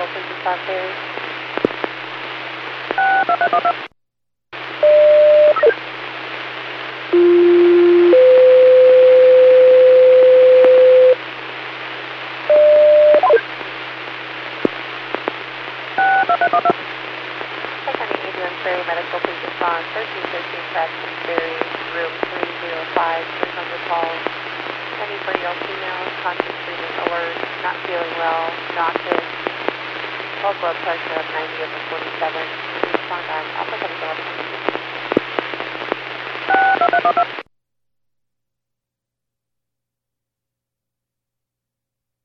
medical, please respond, Ferry. County Adrian Ferry Medical, please respond. 1313 Traction Ferry, room 305, 300 calls. Any for your female, conscious breathing, alert, not feeling well, nauseous, low blood pressure of 90/47. Please respond on Alpha 7 11.